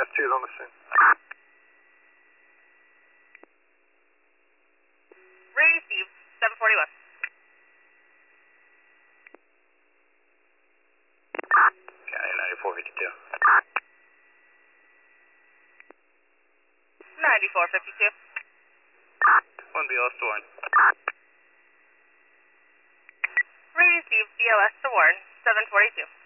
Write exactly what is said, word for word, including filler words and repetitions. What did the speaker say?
S two is on the scene. Received, seven forty-one. County ninety-four fifty-two. ninety-four fifty-two. one B L S to Warren. Received, B L S to Warren, seven forty-two.